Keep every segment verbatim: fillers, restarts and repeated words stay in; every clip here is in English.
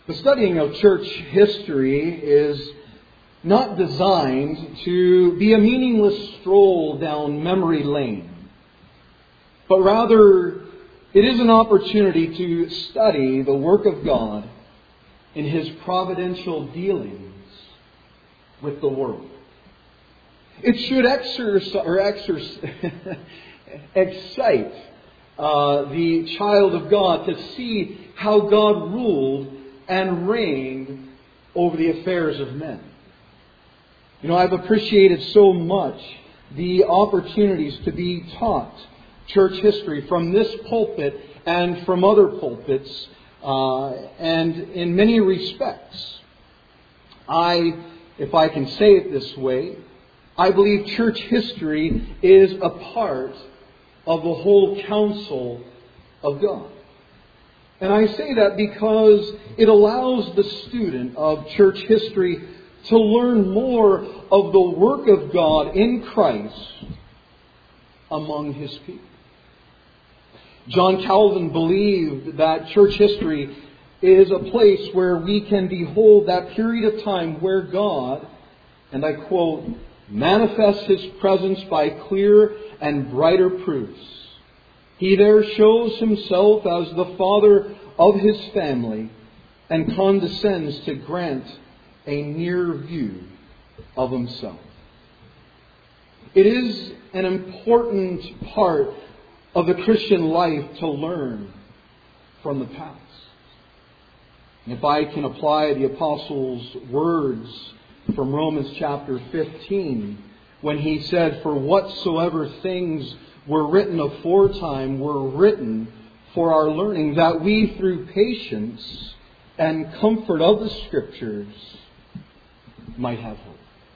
The studying of church history is not designed to be a meaningless stroll down memory lane, but rather it is an opportunity to study the work of God in His providential dealings with the world. It should exercise or exercise, excite uh, the child of God to see how God ruled and reigned over the affairs of men. You know, I've appreciated so much the opportunities to be taught church history from this pulpit and from other pulpits, uh, and in many respects, I, if I can say it this way, I believe church history is a part of the whole counsel of God. And I say that because it allows the student of church history to learn more of the work of God in Christ among His people. John Calvin believed that church history is a place where we can behold that period of time where God, and I quote, manifests His presence by clear and brighter proofs. He there shows Himself as the Father of His family and condescends to grant a near view of Himself. It is an important part of the Christian life to learn from the past. If I can apply the Apostle's words from Romans chapter fifteen, when he said, "For whatsoever things were written aforetime were written for our learning, that we through patience and comfort of the Scriptures might have hope."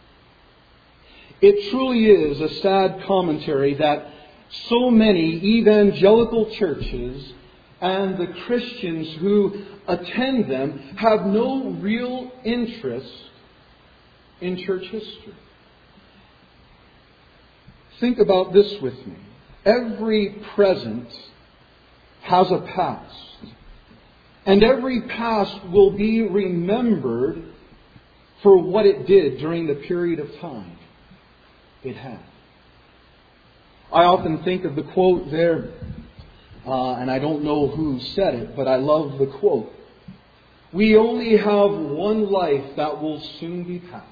It truly is a sad commentary that so many evangelical churches and the Christians who attend them have no real interest in church history. Think about this with me. Every present has a past, and every past will be remembered for what it did during the period of time it had. I often think of the quote there, uh, and I don't know who said it, but I love the quote. We only have one life that will soon be past.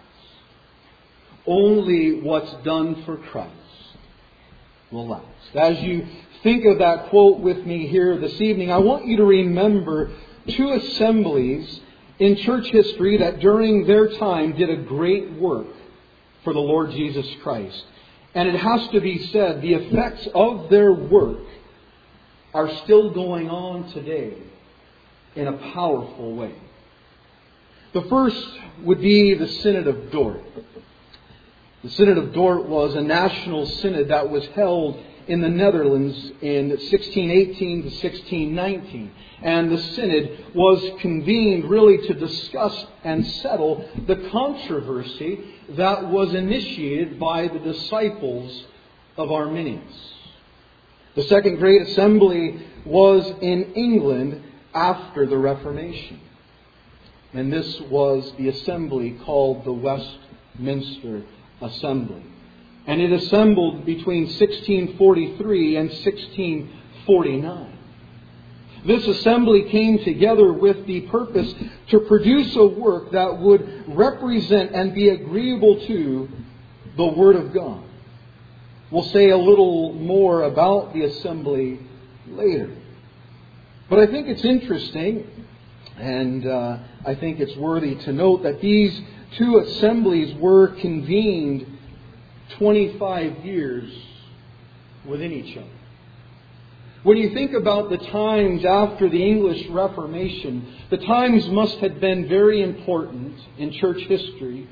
Only what's done for Christ will last. As you think of that quote with me here this evening, I want you to remember two assemblies in church history that during their time did a great work for the Lord Jesus Christ. And it has to be said, the effects of their work are still going on today in a powerful way. The first would be the Synod of Dort. The Synod of Dort was a national synod that was held in the Netherlands in sixteen eighteen to sixteen nineteen. And the synod was convened really to discuss and settle the controversy that was initiated by the disciples of Arminius. The second great assembly was in England after the Reformation. And this was the assembly called the Westminster Assembly. And it assembled between sixteen forty-three and sixteen forty-nine. This assembly came together with the purpose to produce a work that would represent and be agreeable to the Word of God. We'll say a little more about the assembly later. But I think it's interesting, and uh, I think it's worthy to note that these two assemblies were convened twenty-five years within each other. When you think about the times after the English Reformation, the times must have been very important in church history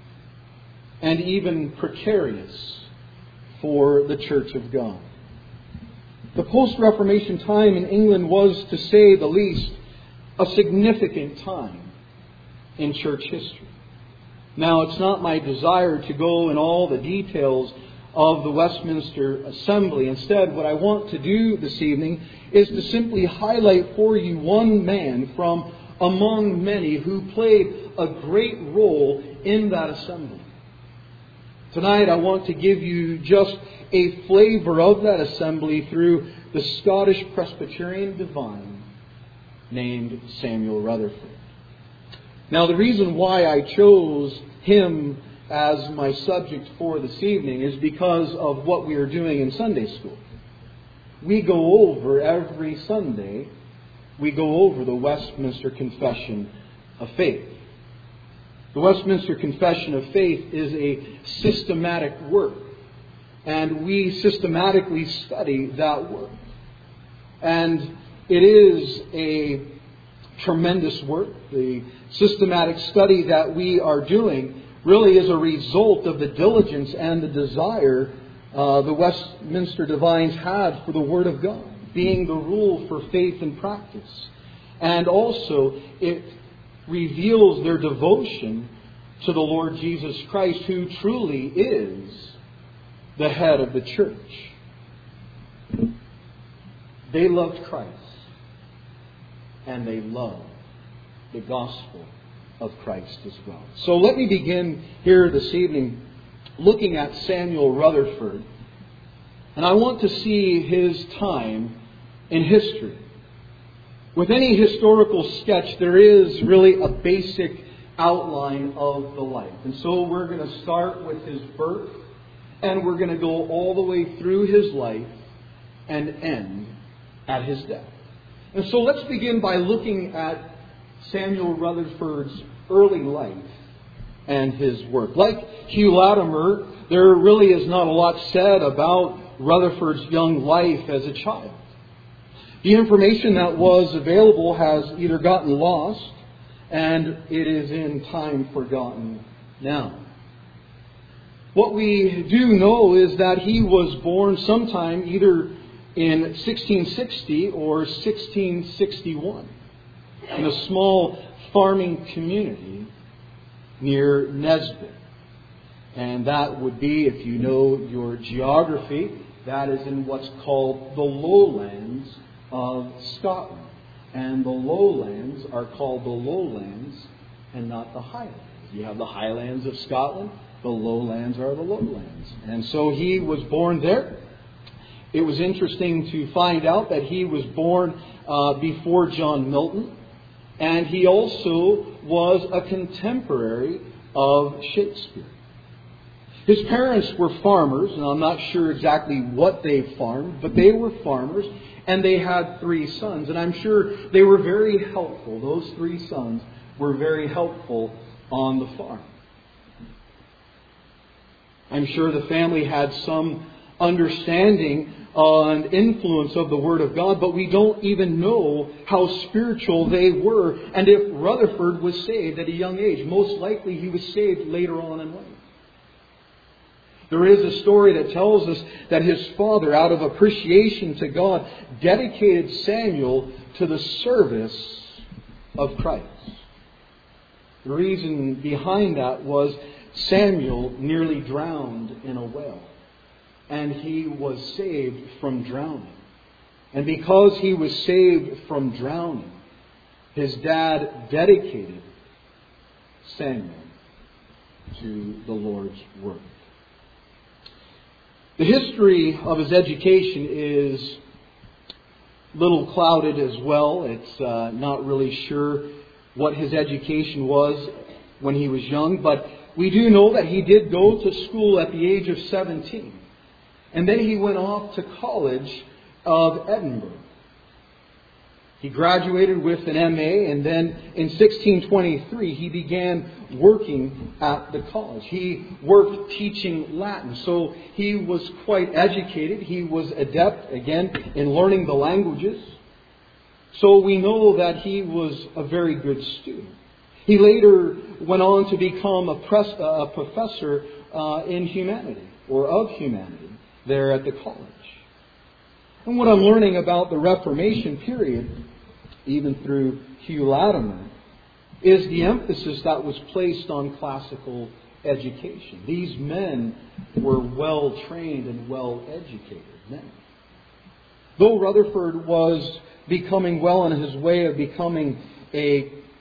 and even precarious for the Church of God. The post-Reformation time in England was, to say the least, a significant time in church history. Now, it's not my desire to go in all the details of the Westminster Assembly. Instead, what I want to do this evening is to simply highlight for you one man from among many who played a great role in that assembly. Tonight I want to give you just a flavor of that assembly through the Scottish Presbyterian divine named Samuel Rutherford. Now, the reason why I chose him as my subject for this evening is because of what we are doing in Sunday school. We go over every Sunday, we go over the Westminster Confession of Faith. The Westminster Confession of Faith is a systematic work, and we systematically study that work. And it is a tremendous work. The systematic study that we are doing really is a result of the diligence and the desire uh, the Westminster Divines had for the Word of God, being the rule for faith and practice. And also, it reveals their devotion to the Lord Jesus Christ, who truly is the head of the church. They loved Christ, and they loved the gospel of Christ as well. So let me begin here this evening looking at Samuel Rutherford. And I want to see his time in history. With any historical sketch, there is really a basic outline of the life. And so we're going to start with his birth, and we're going to go all the way through his life and end at his death. And so let's begin by looking at Samuel Rutherford's early life and his work. Like Hugh Latimer, there really is not a lot said about Rutherford's young life as a child. The information that was available has either gotten lost, and it is in time forgotten now. What we do know is that he was born sometime either in sixteen sixty or sixteen sixty-one in a small farming community near Nesbitt. And that would be, if you know your geography, that is in what's called the lowlands of Scotland. And the lowlands are called the lowlands and not the highlands. You have the highlands of Scotland, the lowlands are the lowlands. And so he was born there. It was interesting to find out that he was born uh, before John Milton. And he also was a contemporary of Shakespeare. His parents were farmers, and I'm not sure exactly what they farmed, but they were farmers, and they had three sons. And I'm sure they were very helpful. Those three sons were very helpful on the farm. I'm sure the family had some understanding and influence of the Word of God, but we don't even know how spiritual they were, and if Rutherford was saved at a young age. Most likely he was saved later on in life. There is a story that tells us that his father, out of appreciation to God, dedicated Samuel to the service of Christ. The reason behind that was Samuel nearly drowned in a well. And he was saved from drowning. And because he was saved from drowning, his dad dedicated Samuel to the Lord's work. The history of his education is a little clouded as well. It's uh, not really sure what his education was when he was young, but we do know that he did go to school at the age of seventeen. And then he went off to College of Edinburgh. He graduated with an M A, and then in sixteen twenty-three he began working at the college. He worked teaching Latin, so he was quite educated. He was adept, again, in learning the languages. So we know that he was a very good student. He later went on to become a, pres- a professor uh, in humanity, or of humanity, there at the college. And what I'm learning about the Reformation period, even through Hugh Latimer, is the emphasis that was placed on classical education. These men were well trained and well educated men. Though Rutherford was becoming well on his way of becoming a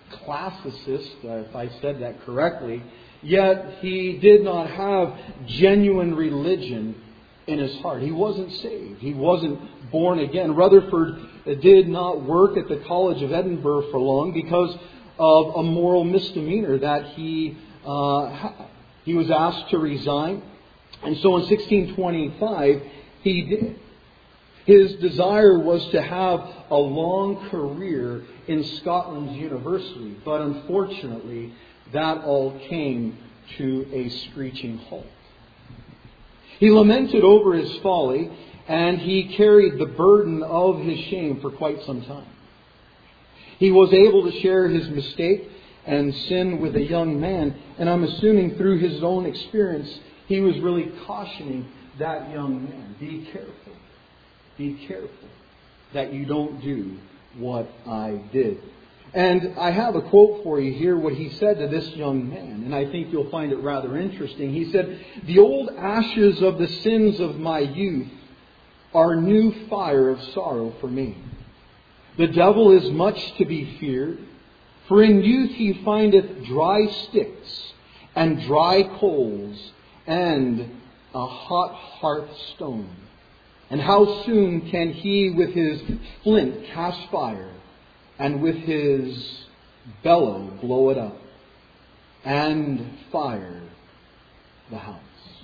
classicist, if I said that correctly, yet he did not have genuine religion in his heart. He wasn't saved. He wasn't born again. Rutherford did not work at the College of Edinburgh for long because of a moral misdemeanor that he uh, he was asked to resign. And so in sixteen twenty-five, he did. His desire was to have a long career in Scotland's university, but unfortunately, that all came to a screeching halt. He lamented over his folly, and he carried the burden of his shame for quite some time. He was able to share his mistake and sin with a young man, and I'm assuming through his own experience, he was really cautioning that young man. Be careful. Be careful that you don't do what I did. And I have a quote for you here, what he said to this young man, and I think you'll find it rather interesting. He said, "The old ashes of the sins of my youth are new fire of sorrow for me. The devil is much to be feared, for in youth he findeth dry sticks and dry coals and a hot hearthstone. And how soon can he with his flint cast fire, and with his bellow blow it up, and fire the house?"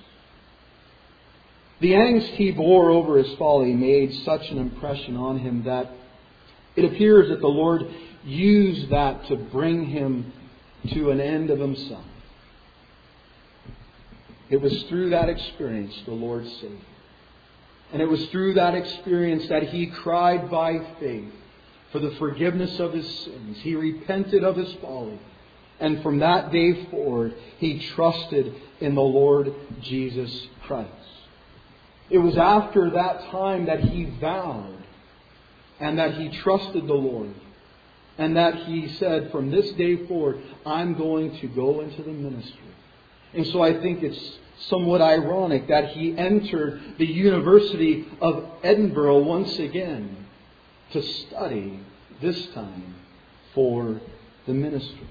The angst he bore over his folly made such an impression on him that it appears that the Lord used that to bring him to an end of himself. It was through that experience the Lord saved him. And it was through that experience that he cried by faith for the forgiveness of his sins. He repented of his folly. And from that day forward, he trusted in the Lord Jesus Christ. It was after that time that he vowed and that he trusted the Lord. And that he said, from this day forward, I'm going to go into the ministry. And so I think it's somewhat ironic that he entered the University of Edinburgh once again to study, this time for the ministry.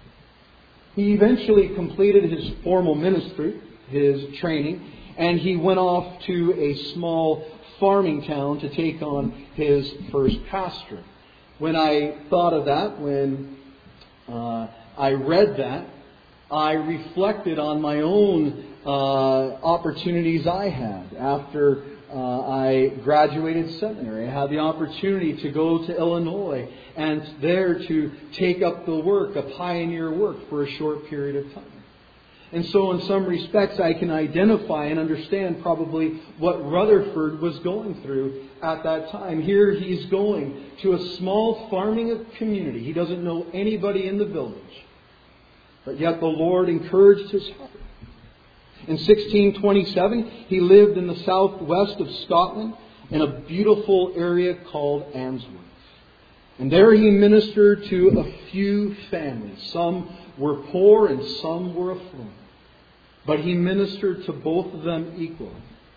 He eventually completed his formal ministry, his training, and he went off to a small farming town to take on his first pastorate. When I thought of that, when uh, I read that, I reflected on my own uh, opportunities I had after uh, I graduated seminary. I had the opportunity to go to Illinois and there to take up the work, a pioneer work, for a short period of time. And so in some respects I can identify and understand probably what Rutherford was going through at that time. Here he's going to a small farming community. He doesn't know anybody in the village. But yet the Lord encouraged his heart. In sixteen twenty-seven, he lived in the southwest of Scotland in a beautiful area called Answorth. And there he ministered to a few families. Some were poor and some were affluent. But he ministered to both of them equally.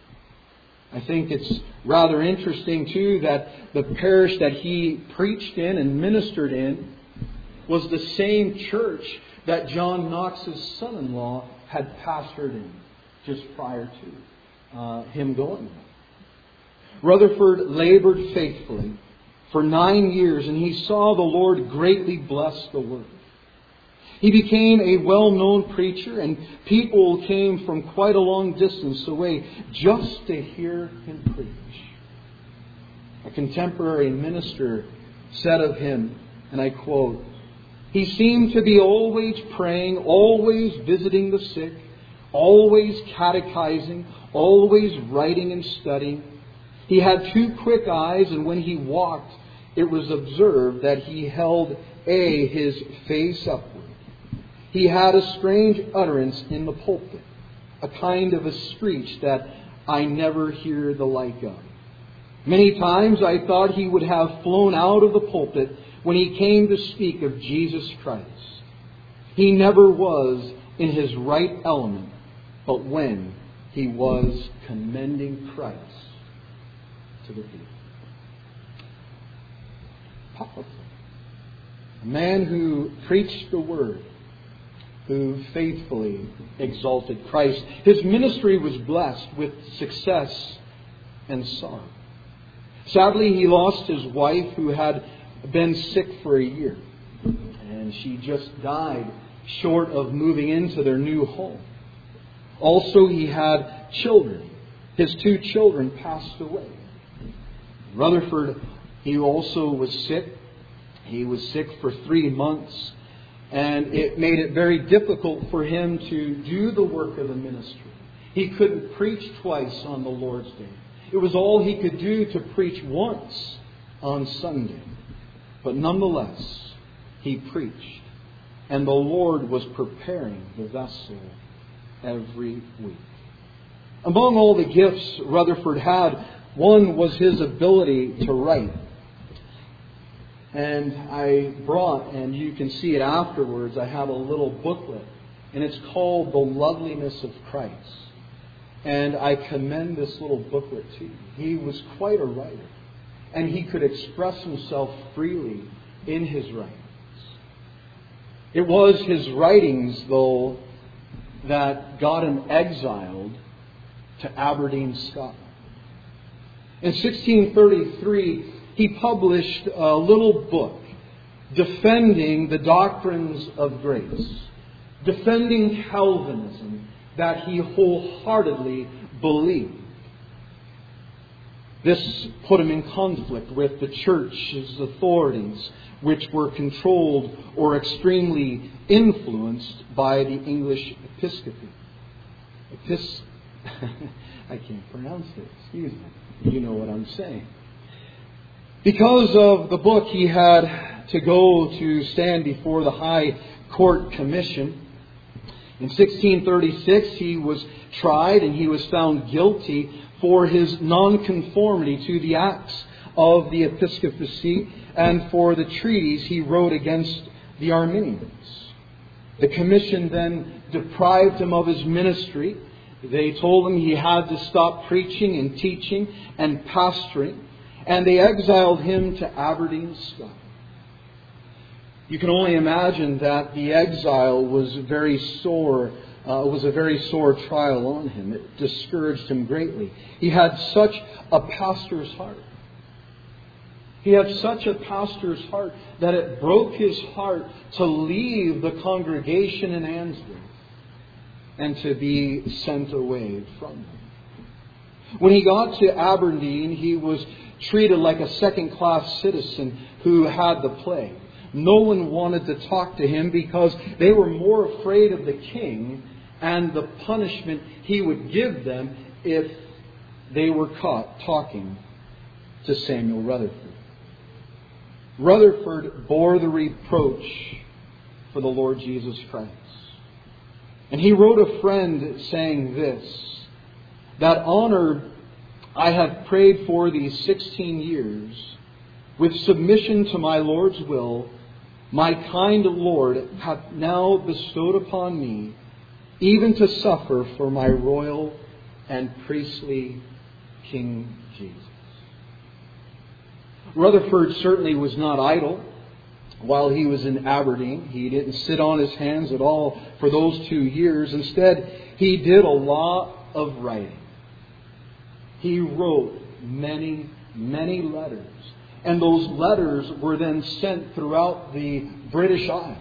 I think it's rather interesting too that the parish that he preached in and ministered in was the same church that John Knox's son-in-law had pastored in just prior to uh, him going there. Rutherford labored faithfully for nine years, and he saw the Lord greatly bless the work. He became a well-known preacher, and people came from quite a long distance away just to hear him preach. A contemporary minister said of him, and I quote, "He seemed to be always praying, always visiting the sick, always catechizing, always writing and studying. He had two quick eyes, and when he walked, it was observed that he held A, his face upward. He had a strange utterance in the pulpit, a kind of a screech that I never hear the like of. Many times I thought he would have flown out of the pulpit when he came to speak of Jesus Christ. He never was in his right element, but when he was commending Christ to the people." Powerful. A man who preached the Word, who faithfully exalted Christ. His ministry was blessed with success and sorrow. Sadly, he lost his wife, who had been sick for a year. And she just died short of moving into their new home. Also, he had children. His two children passed away. Rutherford, he also was sick. He was sick for three months. And it made it very difficult for him to do the work of the ministry. He couldn't preach twice on the Lord's Day. It was all he could do to preach once on Sunday. But nonetheless, he preached. And the Lord was preparing the vessel every week. Among all the gifts Rutherford had, one was his ability to write. And I brought, and you can see it afterwards, I have a little booklet. And it's called The Loveliness of Christ. And I commend this little booklet to you. He was quite a writer. And he could express himself freely in his writings. It was his writings, though, that got him exiled to Aberdeen, Scotland. In sixteen thirty-three, he published a little book defending the doctrines of grace, defending Calvinism that he wholeheartedly believed. This put him in conflict with the church's authorities, which were controlled or extremely influenced by the English episcopate. Epis- I can't pronounce it, excuse me. You know what I'm saying. Because of the book, he had to go to stand before the High Court Commission. In sixteen thirty-six, he was tried and he was found guilty for his nonconformity to the acts of the episcopacy and for the treaties he wrote against the Arminians. The commission then deprived him of his ministry. They told him he had to stop preaching and teaching and pastoring, and they exiled him to Aberdeen, Scotland. You can only imagine that the exile was very sore, uh, was a very sore trial on him. It discouraged him greatly. He had such a pastor's heart. He had such a pastor's heart that it broke his heart to leave the congregation in Ansbury and to be sent away from them. When he got to Aberdeen, he was treated like a second-class citizen who had the plague. No one wanted to talk to him because they were more afraid of the king and the punishment he would give them if they were caught talking to Samuel Rutherford. Rutherford bore the reproach for the Lord Jesus Christ. And he wrote a friend saying this, that honor I have prayed for these sixteen years, with submission to my Lord's will, my kind Lord hath now bestowed upon me, even to suffer for my royal and priestly King Jesus. Rutherford certainly was not idle while he was in Aberdeen. He didn't sit on his hands at all for those two years. Instead, he did a lot of writing. He wrote many, many letters. And those letters were then sent throughout the British Isles.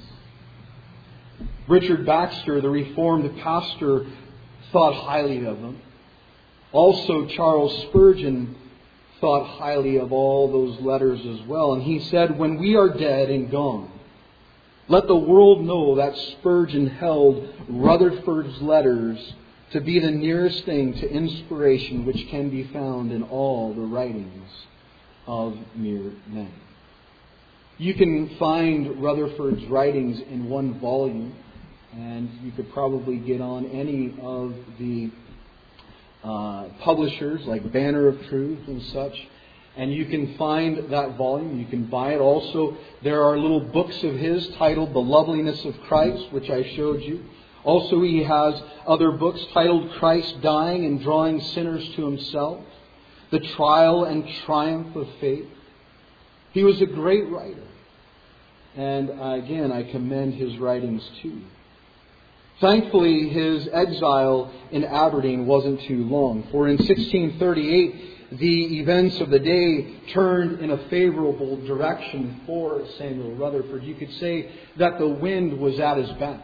Richard Baxter, the Reformed pastor, thought highly of them. Also, Charles Spurgeon thought highly of all those letters as well. And he said, when we are dead and gone, let the world know that Spurgeon held Rutherford's letters to be the nearest thing to inspiration which can be found in all the writings of mere men. You can find Rutherford's writings in one volume, and you could probably get on any of the uh, publishers like Banner of Truth and such, and you can find that volume. You can buy it. Also, there are little books of his titled The Loveliness of Christ, which I showed you. Also, he has other books titled Christ Dying and Drawing Sinners to Himself, The Trial and Triumph of Faith. He was a great writer. And again, I commend his writings too. Thankfully, his exile in Aberdeen wasn't too long, for in sixteen thirty-eight, the events of the day turned in a favorable direction for Samuel Rutherford. You could say that the wind was at his back.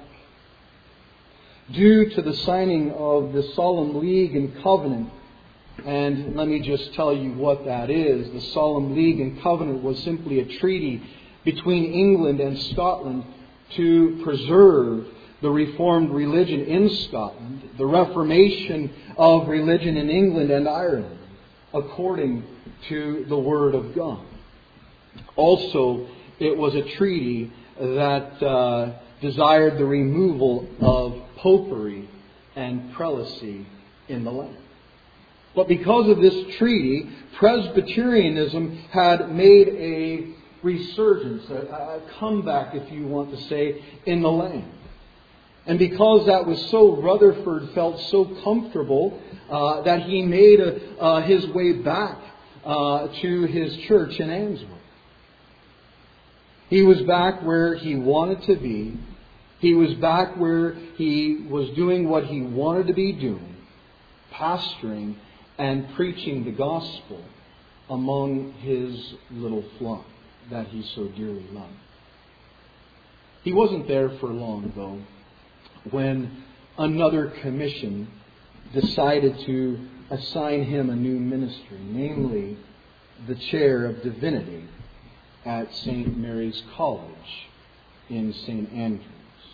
Due to the signing of the Solemn League and Covenant, and let me just tell you what that is. The Solemn League and Covenant was simply a treaty between England and Scotland to preserve the Reformed religion in Scotland, the Reformation of religion in England and Ireland, according to the Word of God. Also, it was a treaty that uh, desired the removal of popery and prelacy in the land. But because of this treaty, Presbyterianism had made a resurgence, a, a comeback, if you want to say, in the land. And because that was so, Rutherford felt so comfortable uh, that he made a, uh, his way back uh, to his church in Ainsworth. He was back where he wanted to be. He was back where he was doing what he wanted to be doing, pastoring and preaching the gospel among his little flock that he so dearly loved. He wasn't there for long, though, when another commission decided to assign him a new ministry, namely the chair of divinity at Saint Mary's College in Saint Andrews.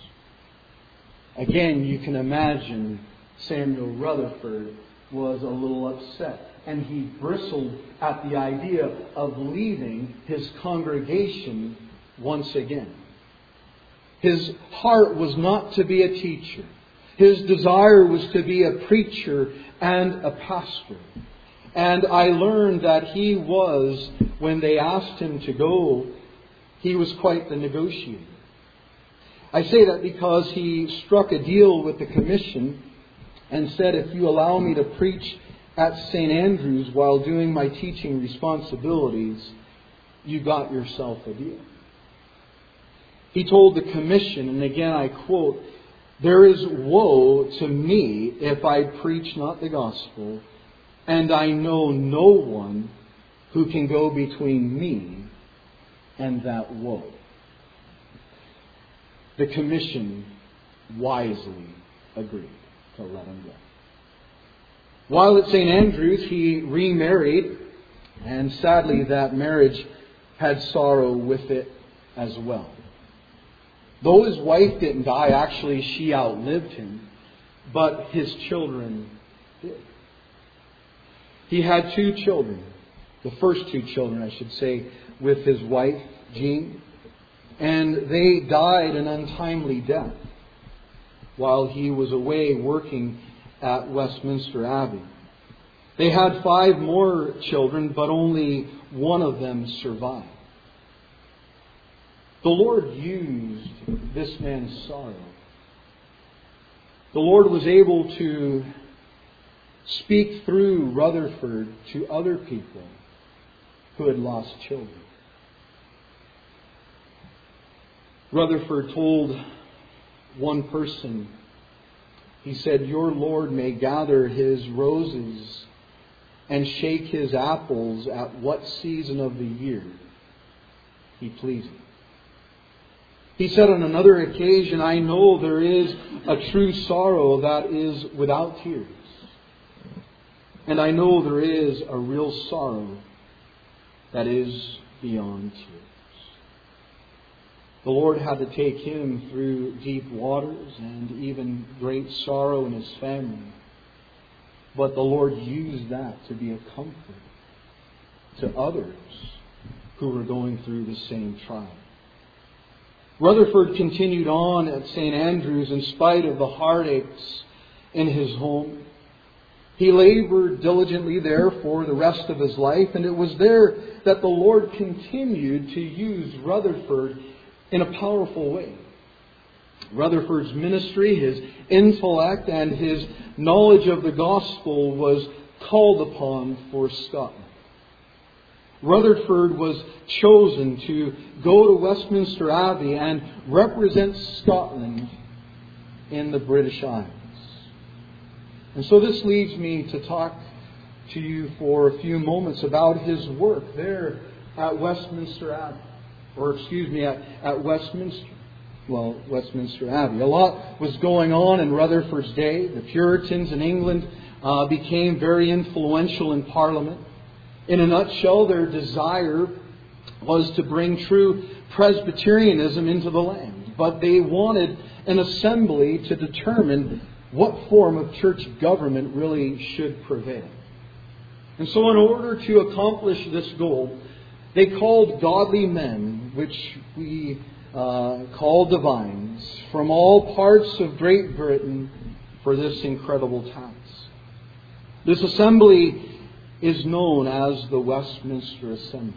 Again, you can imagine Samuel Rutherford was a little upset, and he bristled at the idea of leaving his congregation once again. His heart was not to be a teacher. His desire was to be a preacher and a pastor. And I learned that he was, when they asked him to go, he was quite the negotiator. I say that because he struck a deal with the commission and said, if you allow me to preach at Saint Andrews while doing my teaching responsibilities, you got yourself a deal. He told the commission, and again I quote, "There is woe to me if I preach not the gospel, and I know no one who can go between me and that woe." The commission wisely agreed to let him go. While at Saint Andrews, he remarried, and sadly that marriage had sorrow with it as well. Though his wife didn't die, actually she outlived him, but his children did. He had two children, the first two children, I should say, with his wife, Jean, and they died an untimely death while he was away working at Westminster Abbey. They had five more children, but only one of them survived. The Lord used this man's sorrow. The Lord was able to speak through Rutherford to other people who had lost children. Rutherford told one person, he said, "Your Lord may gather his roses and shake his apples at what season of the year he pleases." He said on another occasion, "I know there is a true sorrow that is without tears. And I know there is a real sorrow that is beyond tears." The Lord had to take him through deep waters and even great sorrow in his family. But the Lord used that to be a comfort to others who were going through the same trial. Rutherford continued on at Saint Andrews in spite of the heartaches in his home. He labored diligently there for the rest of his life, and it was there that the Lord continued to use Rutherford in a powerful way. Rutherford's ministry, his intellect, and his knowledge of the gospel was called upon for Scotland. Rutherford was chosen to go to Westminster Abbey and represent Scotland in the British Isles. And so this leads me to talk to you for a few moments about his work there at Westminster Abbey. Or excuse me, at, at Westminster. Well, Westminster Abbey. A lot was going on in Rutherford's day. The Puritans in England uh, became very influential in Parliament. In a nutshell, their desire was to bring true Presbyterianism into the land. But they wanted an assembly to determine what form of church government really should prevail. And so in order to accomplish this goal, they called godly men, which we uh, call divines, from all parts of Great Britain for this incredible task. This assembly is known as the Westminster Assembly.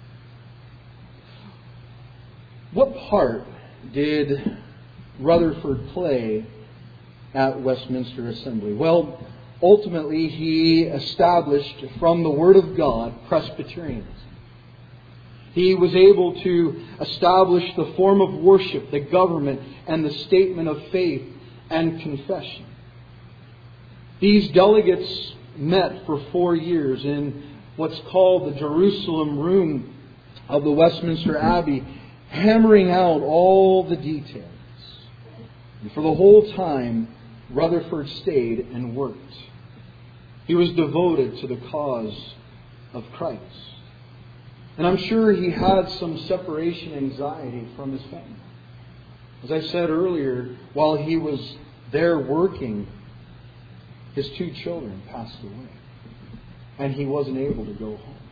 What part did Rutherford play at Westminster Assembly? Well, ultimately he established from the Word of God Presbyterianism. He was able to establish the form of worship, the government, and the statement of faith and confession. These delegates met for four years in what's called the Jerusalem Room of the Westminster Abbey, hammering out all the details. And for the whole time, Rutherford stayed and worked. He was devoted to the cause of Christ. And I'm sure he had some separation anxiety from his family. As I said earlier, while he was there working, his two children passed away. And he wasn't able to go home.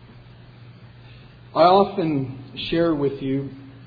I often share with you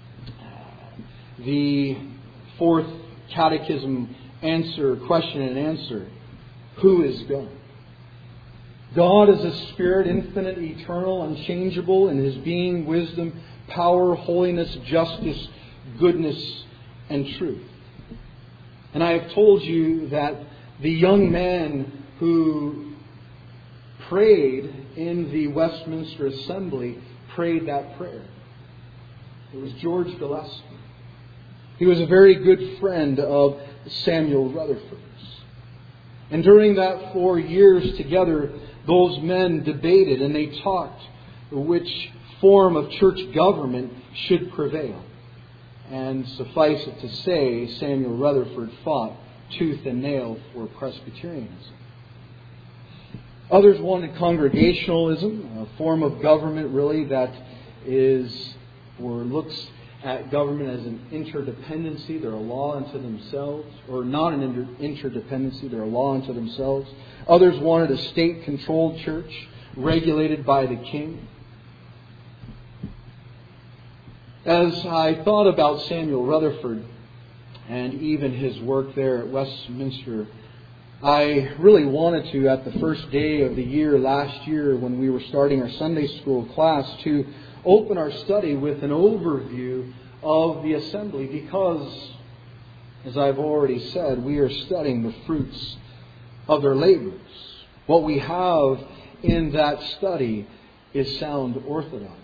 the fourth catechism answer, question and answer. Who is God? God is a spirit, infinite, eternal, unchangeable in His being, wisdom, power, holiness, justice, goodness, and truth. And I have told you that the young man who prayed in the Westminster Assembly prayed that prayer. It was George Gillespie. He was a very good friend of Samuel Rutherford's. And during that four years together, those men debated and they talked which form of church government should prevail. And suffice it to say, Samuel Rutherford fought tooth and nail for Presbyterianism. Others wanted Congregationalism, a form of government really that is or looks at government as an interdependency. They're a law unto themselves, or not an inter- interdependency, they're a law unto themselves. Others wanted a state-controlled church regulated by the king. As I thought about Samuel Rutherford and even his work there at Westminster, I really wanted to, at the first day of the year last year when we were starting our Sunday school class, to open our study with an overview of the assembly because, as I've already said, we are studying the fruits of their labors. What we have in that study is sound orthodoxy.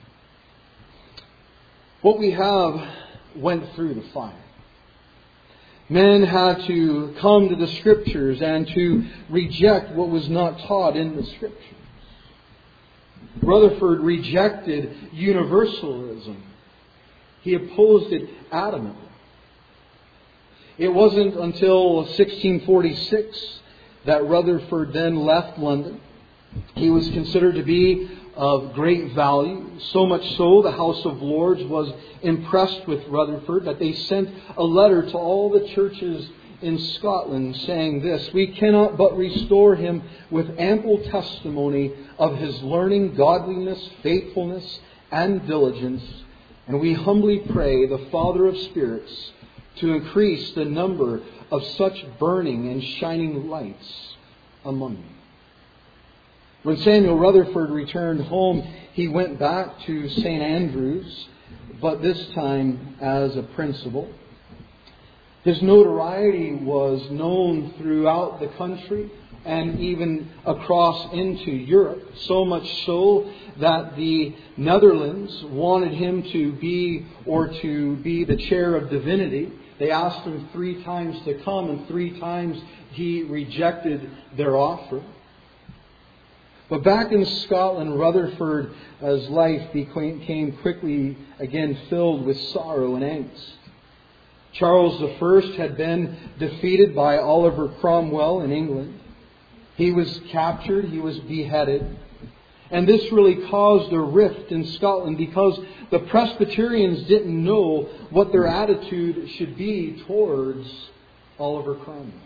What we have went through the fire. Men had to come to the Scriptures and to reject what was not taught in the Scriptures. Rutherford rejected universalism. He opposed it adamantly. It wasn't until sixteen forty-six that Rutherford then left London. He was considered to be of great value, so much so the House of Lords was impressed with Rutherford that they sent a letter to all the churches in Scotland saying this: "We cannot but restore him with ample testimony of his learning, godliness, faithfulness, and diligence. And we humbly pray the Father of spirits to increase the number of such burning and shining lights among you." When Samuel Rutherford returned home, he went back to Saint Andrews, but this time as a principal. His notoriety was known throughout the country, and even across into Europe. So much so that the Netherlands wanted him to be or to be the chair of divinity. They asked him three times to come, and three times he rejected their offer. But back in Scotland, Rutherford's life became quickly again filled with sorrow and angst. Charles the First had been defeated by Oliver Cromwell in England. He was captured, he was beheaded. And this really caused a rift in Scotland because the Presbyterians didn't know what their attitude should be towards Oliver Cromwell.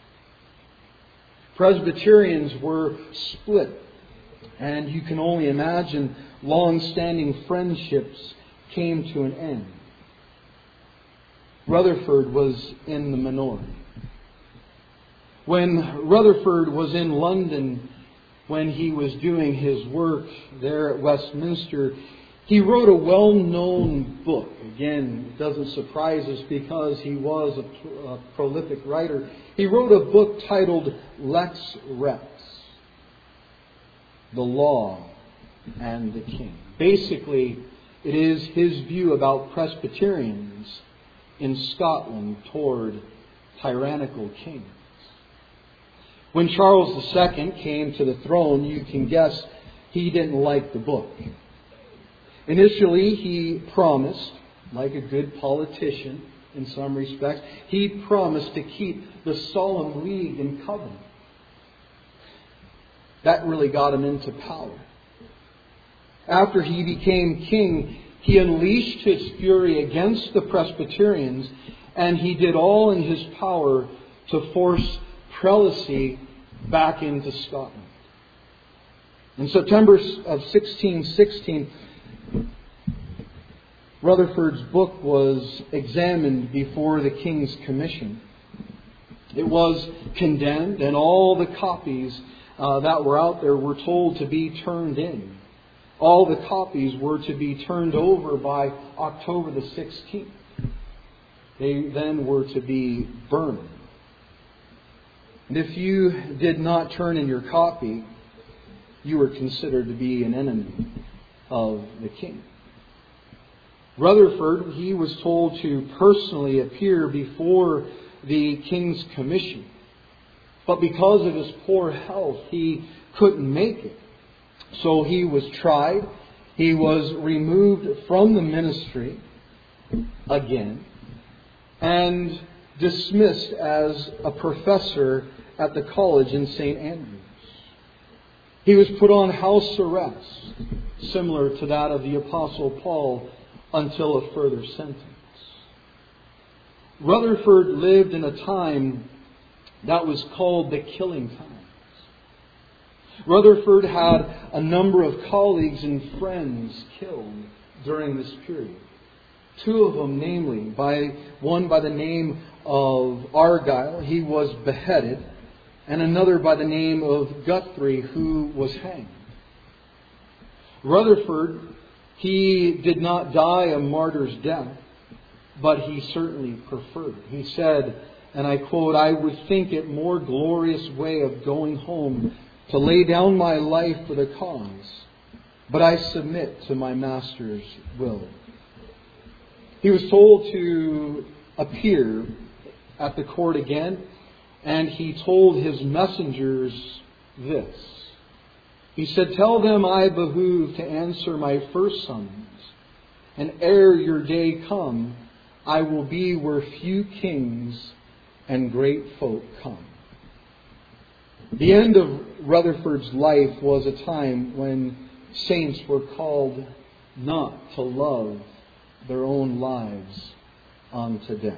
Presbyterians were split. And you can only imagine long-standing friendships came to an end. Rutherford was in the minority. When Rutherford was in London, when he was doing his work there at Westminster, he wrote a well-known book. Again, it doesn't surprise us because he was a, a prolific writer. He wrote a book titled Lex Rex, The Law and the King. Basically, it is his view about Presbyterians in Scotland toward tyrannical kings. When Charles the Second came to the throne, you can guess he didn't like the book. Initially, he promised, like a good politician in some respects, he promised to keep the Solemn League and Covenant. That really got him into power. After he became king, he unleashed his fury against the Presbyterians, and he did all in his power to force prelacy back into Scotland. In September of sixteen sixteen, Rutherford's book was examined before the King's Commission. It was condemned, and all the copies uh, that were out there were told to be turned in. All the copies were to be turned over by October the sixteenth. They then were to be burned. And if you did not turn in your copy, you were considered to be an enemy of the king. Rutherford, he was told to personally appear before the King's Commission. But because of his poor health, he couldn't make it. So he was tried. He was removed from the ministry again and dismissed as a professor at the college in Saint Andrews. He was put on house arrest, similar to that of the Apostle Paul, until a further sentence. Rutherford lived in a time that was called the killing times. Rutherford had a number of colleagues and friends killed during this period. Two of them, namely, by one by the name of Argyle, he was beheaded, and another by the name of Guthrie, who was hanged. Rutherford, he did not die a martyr's death, but he certainly preferred. He said, and I quote, "I would think it more glorious way of going home to lay down my life for the cause, but I submit to my Master's will." He was told to appear at the court again, and he told his messengers this. He said, "Tell them I behoove to answer my first summons, and ere your day come, I will be where few kings and great folk come." The end of Rutherford's life was a time when saints were called not to love their own lives unto death.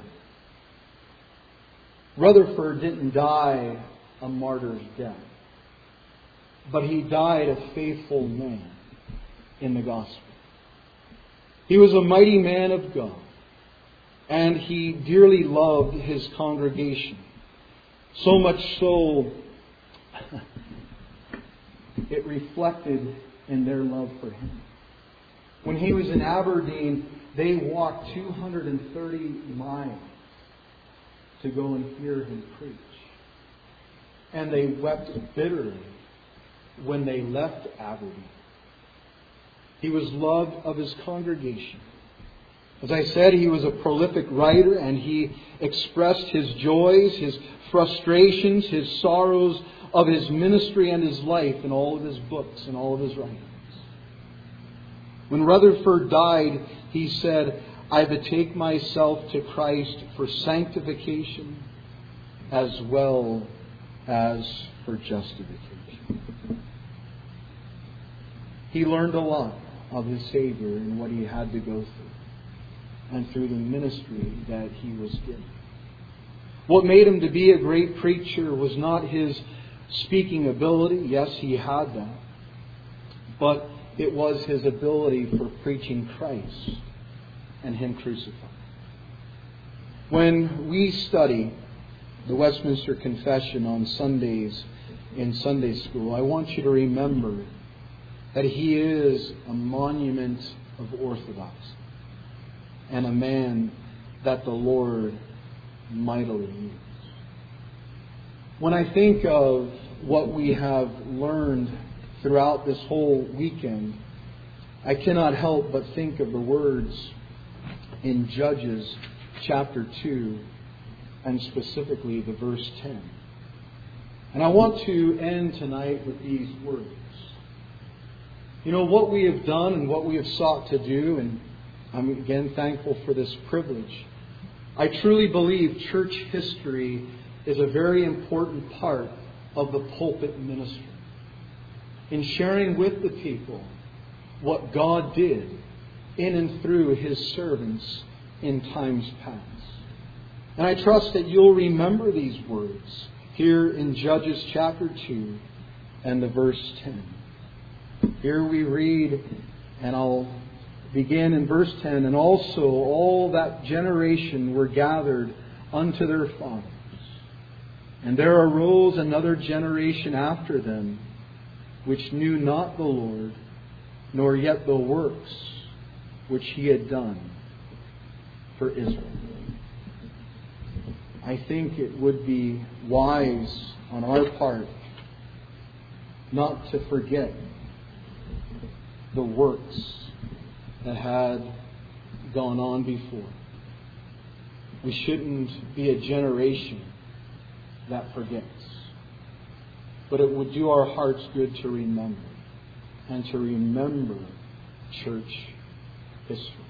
Rutherford didn't die a martyr's death, but he died a faithful man in the gospel. He was a mighty man of God, and he dearly loved his congregation. So much so, it reflected in their love for him. When he was in Aberdeen, they walked two hundred thirty miles to go and hear him preach. and they wept bitterly when they left Aberdeen. He was loved of his congregation. As I said, he was a prolific writer, and he expressed his joys, his frustrations, his sorrows of his ministry and his life in all of his books and all of his writings. When Rutherford died, he said, "I betake myself to Christ for sanctification as well as for justification." He learned a lot of his Savior and what he had to go through, and through the ministry that he was given. What made him to be a great preacher was not his speaking ability. Yes, he had that. But it was his ability for preaching Christ and Him crucified. When we study the Westminster Confession on Sundays in Sunday school, I want you to remember that he is a monument of orthodoxy and a man that the Lord mightily used. When I think of what we have learned throughout this whole weekend, I cannot help but think of the words in Judges chapter two, and specifically the verse ten. And I want to end tonight with these words. You know, what we have done and what we have sought to do, and I'm again thankful for this privilege. I truly believe church history is a very important part of the pulpit ministry, in sharing with the people what God did in and through His servants in times past. And I trust that you'll remember these words here in Judges chapter two and the verse ten. Here we read, and I'll begin in verse ten, "And also all that generation were gathered unto their fathers. And there arose another generation after them, which knew not the Lord, nor yet the works which He had done for Israel." I think it would be wise on our part not to forget the works that had gone on before. We shouldn't be a generation that forgets. But it would do our hearts good to remember, and to remember church history.